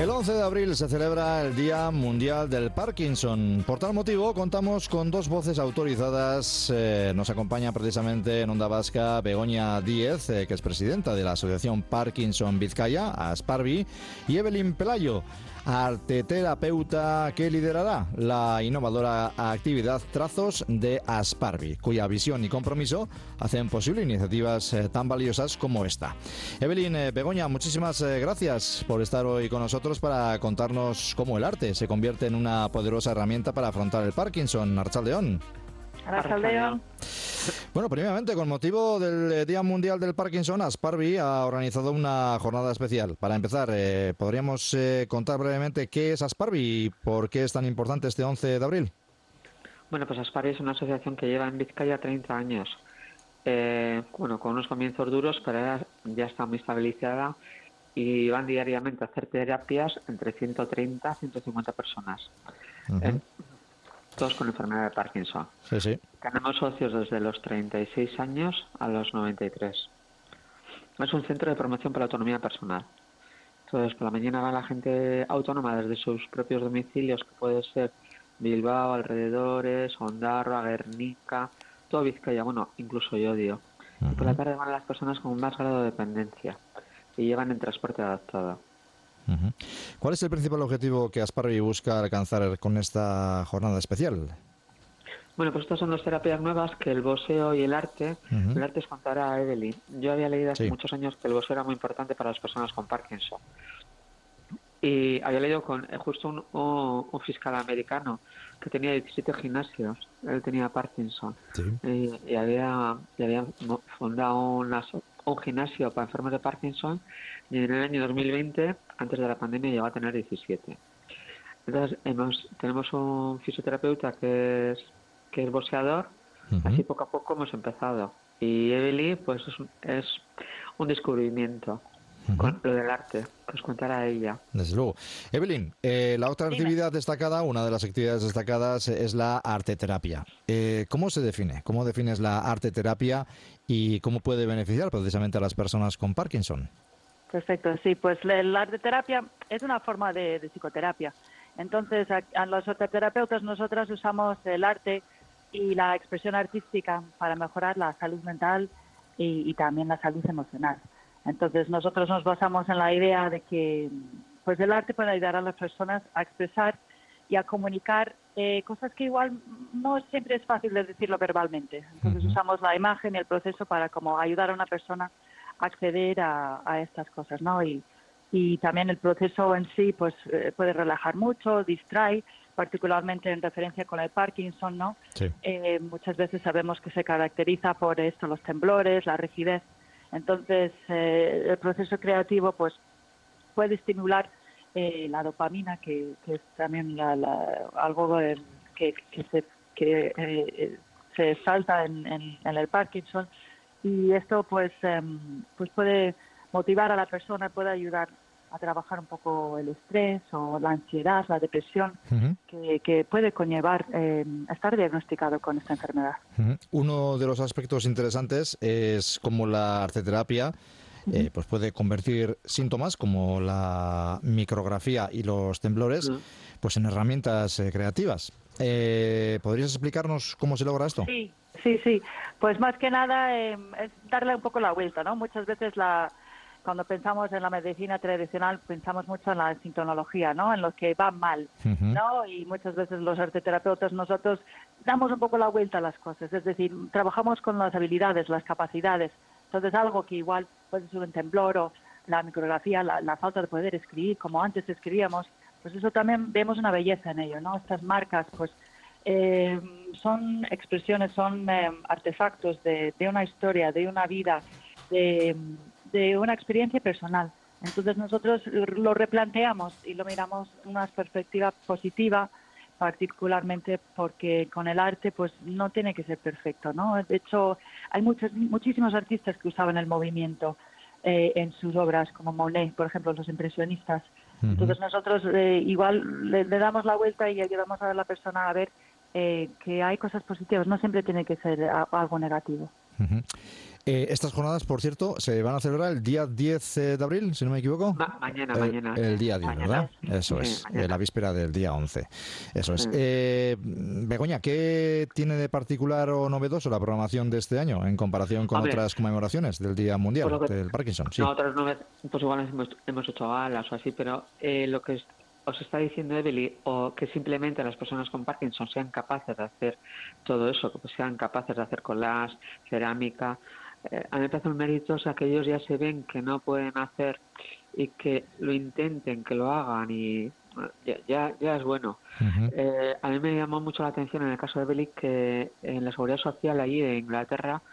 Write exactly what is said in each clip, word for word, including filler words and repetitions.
El once de abril se celebra el Día Mundial del Parkinson. Por tal motivo, contamos con dos voces autorizadas. Eh, nos acompaña precisamente en Onda Vasca Begoña Díez, eh, que es presidenta de la Asociación Parkinson Vizcaya, Asparvi, y Evelyn Pelayo, arteterapeuta que liderará la innovadora actividad Trazos de Asparvi, cuya visión y compromiso hacen posible iniciativas eh, tan valiosas como esta. Evelyn, eh, Begoña, muchísimas eh, gracias por estar hoy con nosotros para contarnos cómo el arte se convierte en una poderosa herramienta para afrontar el Parkinson. Arratsaldeon. Arratsaldeon. Bueno, primeramente, con motivo del Día Mundial del Parkinson, Asparvi ha organizado una jornada especial. Para empezar, eh, ¿podríamos eh, contar brevemente qué es Asparvi y por qué es tan importante este once de abril? Bueno, pues Asparvi es una asociación que lleva en Vizcaya treinta años. Eh, bueno, con unos comienzos duros, pero ya, ya está muy estabilizada y van diariamente a hacer terapias entre ciento treinta a ciento cincuenta personas. Uh-huh. eh, todos con enfermedad de Parkinson. Sí, sí. Tenemos socios desde los treinta y seis años a los noventa y tres. Es un centro de promoción para la autonomía personal. Entonces, por la mañana va la gente autónoma desde sus propios domicilios, que puede ser Bilbao, alrededores, Ondarroa, Guernica, todo Vizcaya, bueno, incluso Llodio. Uh-huh. Y por la tarde van las personas con más grado de dependencia y llevan en transporte adaptado. Uh-huh. ¿Cuál es el principal objetivo que Asparvi busca alcanzar con esta jornada especial? Bueno, pues estas son dos terapias nuevas, que el boxeo y el arte. Uh-huh. El arte es contar a Evelyn. Yo había leído hace sí. muchos años que el boxeo era muy importante para las personas con Parkinson. Y había leído con eh, justo un, un, un fiscal americano que tenía diecisiete gimnasios. Él tenía Parkinson. Sí. Y, y, había, y había fundado una, un gimnasio para enfermos de Parkinson. Y en el año dos mil veinte, antes de la pandemia, llegó a tener diecisiete. Entonces, hemos, tenemos un fisioterapeuta que es que es boxeador. Uh-huh. Así poco a poco hemos empezado. Y Evelyn, pues es un, es un descubrimiento. Uh-huh. Con lo del arte, que os contará ella. Desde luego. Evelyn, eh, la otra Dime. actividad destacada, una de las actividades destacadas es la arteterapia. Eh, ¿Cómo se define? ¿Cómo defines la arteterapia y cómo puede beneficiar precisamente a las personas con Parkinson? Perfecto, sí, pues la arteterapia es una forma de, de psicoterapia. Entonces, a, a los arteterapeutas nosotras usamos el arte y la expresión artística para mejorar la salud mental y, y también la salud emocional. Entonces, nosotros nos basamos en la idea de que pues el arte puede ayudar a las personas a expresar y a comunicar eh, cosas que igual no siempre es fácil de decirlo verbalmente. Entonces, uh-huh. usamos la imagen y el proceso para como ayudar a una persona a acceder a, a estas cosas, ¿no? Y, y también el proceso en sí pues eh, puede relajar mucho, distrae, particularmente en referencia con el Parkinson, ¿no? Sí. Eh, muchas veces sabemos que se caracteriza por esto, los temblores, la rigidez. Entonces, eh, el proceso creativo pues puede estimular eh, la dopamina, que, que es también la, la, algo eh, que, que se que eh, se salta en, en, en el Parkinson, y esto pues eh, pues puede motivar a la persona, puede ayudar a trabajar un poco el estrés o la ansiedad, la depresión, uh-huh. que, que puede conllevar eh, estar diagnosticado con esta enfermedad. Uh-huh. Uno de los aspectos interesantes es cómo la arteterapia uh-huh. eh, pues puede convertir síntomas como la micrografía y los temblores uh-huh. pues en herramientas eh, creativas. Eh, ¿Podrías explicarnos cómo se logra esto? Sí, sí, sí. Pues más que nada eh, es darle un poco la vuelta, ¿no? Muchas veces la Cuando pensamos en la medicina tradicional, pensamos mucho en la sintonología, ¿no? En lo que va mal, uh-huh. ¿no? Y muchas veces los arteterapeutas nosotros damos un poco la vuelta a las cosas. Es decir, trabajamos con las habilidades, las capacidades. Entonces, algo que igual puede ser un temblor o la micrografía, la, la falta de poder escribir como antes escribíamos, pues eso también vemos una belleza en ello, ¿no? Estas marcas, pues, eh, son expresiones, son eh, artefactos de, de una historia, de una vida, de... de una experiencia personal. Entonces nosotros lo replanteamos y lo miramos en una perspectiva positiva, particularmente porque con el arte pues no tiene que ser perfecto, ¿no? De hecho, hay muchos, muchísimos artistas que usaban el movimiento eh, en sus obras, como Monet, por ejemplo, los impresionistas. Uh-huh. Entonces nosotros eh, igual le, le damos la vuelta y ayudamos a la persona a ver eh, que hay cosas positivas, no siempre tiene que ser a, algo negativo. Uh-huh. Eh, estas jornadas, por cierto, se van a celebrar el día diez de abril, si no me equivoco. Ma mañana, eh, mañana. El día diez, mañana. ¿verdad? Eso sí, es, mañana. eh, la víspera del día once. Eso es. Sí. Eh, Begoña, ¿qué tiene de particular o novedoso la programación de este año en comparación con Hombre, otras conmemoraciones del Día Mundial pues que, del Parkinson? Sí. No, otras no, pues igual hemos, hemos hecho galas o así, pero eh, lo que es, os está diciendo Evely, o que simplemente las personas con Parkinson sean capaces de hacer todo eso, que sean capaces de hacer collage, cerámica. Eh, a mí me parece un mérito, o sea, que ellos ya se ven que no pueden hacer y que lo intenten, que lo hagan y ya, ya, ya es bueno. Uh-huh. eh, a mí me llamó mucho la atención en el caso de Evely que en la Seguridad Social allí de Inglaterra,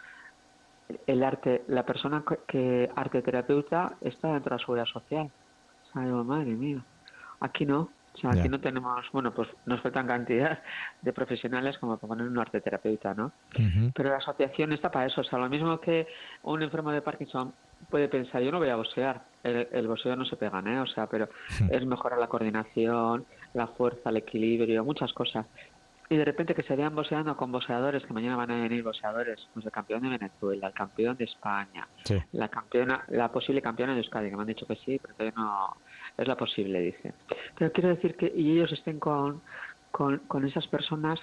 el arte, la persona que arte terapeuta está dentro de la Seguridad Social. O sea, digo, madre mía. Aquí no, o sea, aquí yeah. no tenemos, bueno, pues nos faltan cantidad de profesionales como para poner un arte terapeuta, ¿no? Uh-huh. Pero la asociación está para eso, o sea, lo mismo que un enfermo de Parkinson puede pensar, yo no voy a boxear, el, el boxeo no se pegan, ¿eh? O sea, pero uh-huh. es mejorar la coordinación, la fuerza, el equilibrio, muchas cosas. Y de repente que se vean boxeando con boxeadores, que mañana van a venir boxeadores, pues el campeón de Venezuela, el campeón de España, sí. la campeona, la posible campeona de Euskadi, que me han dicho que sí, pero todavía no es la posible, dice. Pero quiero decir que y ellos estén con, con, con esas personas,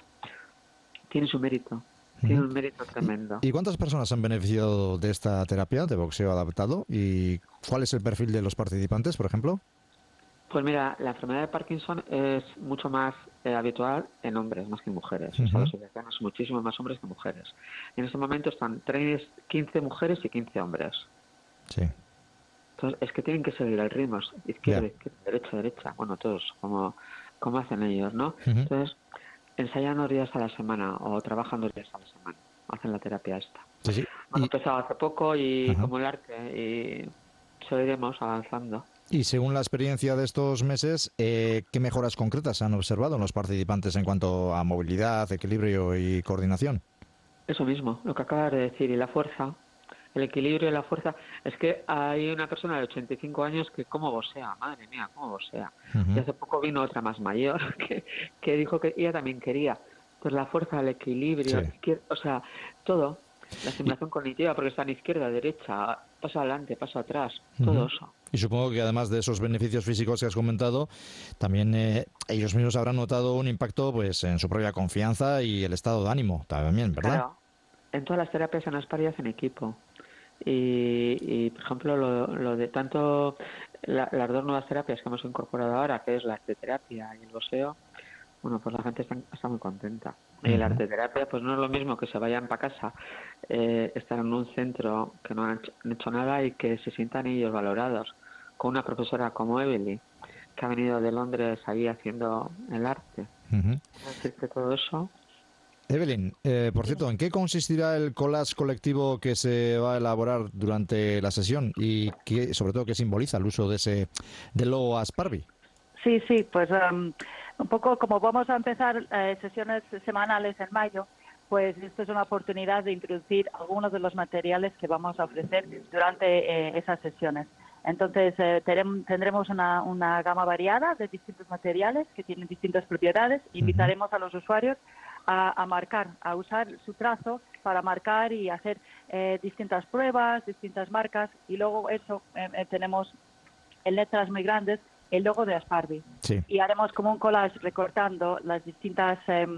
tiene su mérito, tiene un mérito tremendo. ¿Y cuántas personas han beneficiado de esta terapia de boxeo adaptado? ¿Y cuál es el perfil de los participantes, por ejemplo? Pues mira, la enfermedad de Parkinson es mucho más eh, habitual en hombres más que en mujeres. Uh-huh. O sea, los asociaciones son muchísimo más hombres que mujeres. En este momento están quince mujeres y quince hombres. Sí. Entonces, es que tienen que seguir el ritmo. Izquierda, yeah. izquierda, derecha, derecha. Bueno, todos, como, como hacen ellos, ¿no? Uh-huh. Entonces, ensayan dos días a la semana o trabajan dos días a la semana. Hacen la terapia esta. Sí, sí. Hemos y... empezado hace poco y uh-huh. como el arte y seguiremos avanzando. Y según la experiencia de estos meses, eh, ¿qué mejoras concretas han observado los participantes en cuanto a movilidad, equilibrio y coordinación? Eso mismo, lo que acabas de decir, y la fuerza, el equilibrio y la fuerza. Es que hay una persona de ochenta y cinco años que cómo boxea, madre mía, cómo boxea. Uh-huh. Y hace poco vino otra más mayor que, que dijo que ella también quería. Pues la fuerza, el equilibrio, sí. izquier- o sea, todo. La estimulación cognitiva, porque están izquierda, derecha, paso adelante, paso atrás, todo uh-huh. eso. Y supongo que además de esos beneficios físicos que has comentado, también eh, ellos mismos habrán notado un impacto pues en su propia confianza y el estado de ánimo también, ¿verdad? Claro. En todas las terapias en Aspari hacen equipo. Y, y, por ejemplo, lo, lo de tanto la, las dos nuevas terapias que hemos incorporado ahora, que es la arteterapia y el boxeo, bueno, pues la gente está, está muy contenta. Y uh-huh. la arteterapia, pues no es lo mismo que se vayan para casa, eh, estar en un centro que no han hecho, han hecho nada y que se sientan ellos valorados, con una profesora como Evely, que ha venido de Londres ahí haciendo el arte. Uh-huh. Es decir, que todo eso... Evelyn, eh, por cierto, ¿en qué consistirá el collage colectivo que se va a elaborar durante la sesión y qué, sobre todo, qué simboliza el uso de ese del logo Asparvi? Sí, sí, pues um, un poco como vamos a empezar eh, sesiones semanales en mayo, pues esto es una oportunidad de introducir algunos de los materiales que vamos a ofrecer durante eh, esas sesiones. Entonces eh, terem, tendremos una, una gama variada de distintos materiales que tienen distintas propiedades. Invitaremos a los usuarios a, a marcar, a usar su trazo para marcar y hacer eh, distintas pruebas, distintas marcas, y luego eso eh, eh, tenemos en letras muy grandes el logo de Asparvi. Sí. Y haremos como un collage recortando las distintas eh,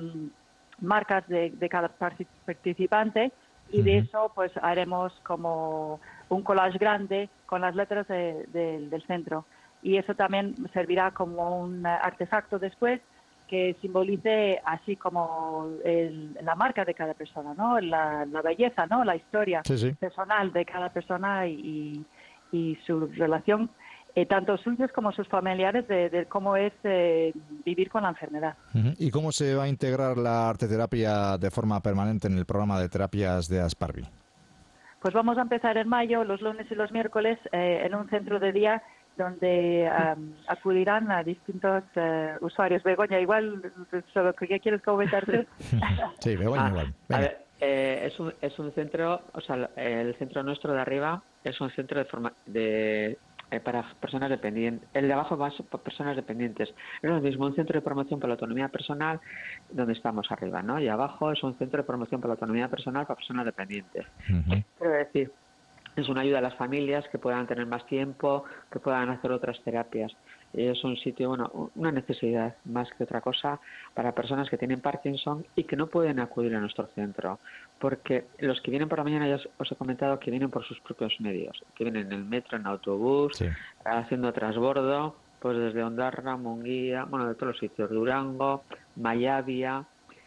marcas de, de cada participante, y uh-huh. de eso pues haremos como un collage grande con las letras de, de, del centro, y eso también servirá como un artefacto después que simbolice así como el, la marca de cada persona, ¿no? La, la belleza, ¿no? La historia sí, sí. personal de cada persona y, y, y su relación, eh, tanto suyos como sus familiares, de, de cómo es eh, vivir con la enfermedad. Uh-huh. ¿Y cómo se va a integrar la arteterapia de forma permanente en el programa de terapias de Asparvi? Pues vamos a empezar en mayo, los lunes y los miércoles, eh, en un centro de día donde um, acudirán a distintos uh, usuarios. Begoña, igual, solo que quieres comentarte. Sí, Begoña, ah, igual. A ver, eh, es, un, es un centro, o sea, el centro nuestro de arriba es un centro de, forma, de eh, para personas dependientes. El de abajo va para personas dependientes. Es lo mismo un centro de promoción para la autonomía personal, donde estamos arriba, ¿no? Y abajo es un centro de promoción para la autonomía personal para personas dependientes. Uh-huh. Quiero decir, es una ayuda a las familias que puedan tener más tiempo, que puedan hacer otras terapias. Es un sitio, bueno, una necesidad más que otra cosa para personas que tienen Parkinson y que no pueden acudir a nuestro centro, porque los que vienen por la mañana, ya os he comentado que vienen por sus propios medios, que vienen en el metro, en autobús, sí, haciendo transbordo, pues desde Ondarra, Munguía, bueno, de todos los sitios, Durango, Mayavia.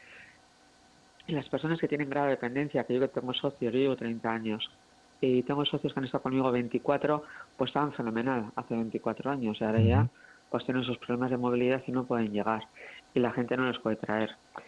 Y las personas que tienen grado de dependencia, que yo que tengo socios, yo llevo treinta años, y tengo socios que han estado conmigo veinticuatro, pues estaban fenomenal hace veinticuatro años, y ahora uh-huh. ya pues tienen sus problemas de movilidad y no pueden llegar, y la gente no les puede traer,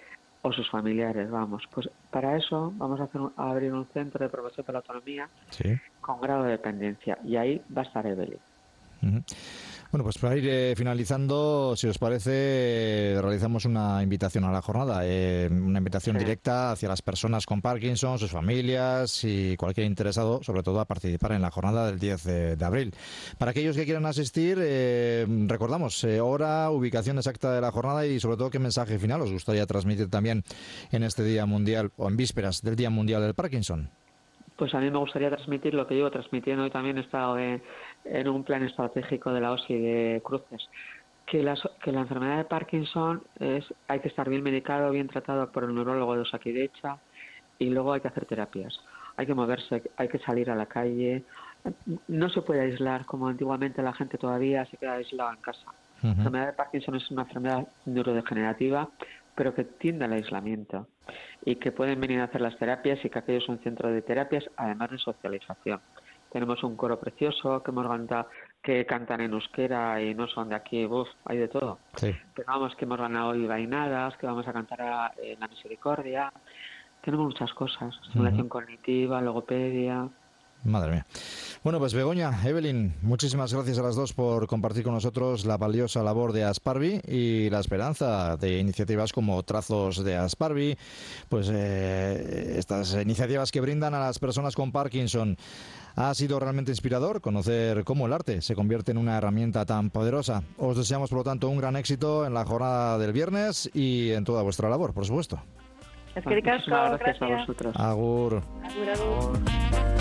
o sus familiares, vamos. Pues para eso vamos a, hacer un, a abrir un centro de promoción para la autonomía, sí, con grado de dependencia, y ahí va a estar Evelyn. Uh-huh. Bueno, pues para ir eh, finalizando, si os parece, realizamos una invitación a la jornada, eh, una invitación sí. directa hacia las personas con Parkinson, sus familias y cualquier interesado, sobre todo a participar en la jornada del diez de abril. Para aquellos que quieran asistir, eh, recordamos eh, hora, ubicación exacta de la jornada y sobre todo qué mensaje final os gustaría transmitir también en este Día Mundial o en vísperas del Día Mundial del Parkinson. Pues a mí me gustaría transmitir lo que llevo transmitiendo y también he estado de, en un plan estratégico de la O S I de Cruces, que la, que la enfermedad de Parkinson es, hay que estar bien medicado, bien tratado por el neurólogo de Osakidetza y luego hay que hacer terapias. Hay que moverse, hay que salir a la calle. No se puede aislar como antiguamente la gente todavía se queda aislada en casa. Uh-huh. La enfermedad de Parkinson es una enfermedad neurodegenerativa, pero que tiende al aislamiento y que pueden venir a hacer las terapias y que aquello es un centro de terapias, además de socialización. Tenemos un coro precioso que hemos cantado, que cantan en euskera y no son de aquí, uf, hay de todo. Sí. Pero vamos, que hemos ganado hoy vainadas, que vamos a cantar a, en la misericordia. Tenemos muchas cosas, estimulación uh-huh. cognitiva, logopedia. Madre mía. Bueno, pues Begoña, Evelyn, muchísimas gracias a las dos por compartir con nosotros la valiosa labor de Asparvi y la esperanza de iniciativas como Trazos de Asparvi, pues eh, estas iniciativas que brindan a las personas con Parkinson. Ha sido realmente inspirador conocer cómo el arte se convierte en una herramienta tan poderosa. Os deseamos, por lo tanto, un gran éxito en la jornada del viernes y en toda vuestra labor, por supuesto. Es que gracias a vosotros. Agur. Agur, agur.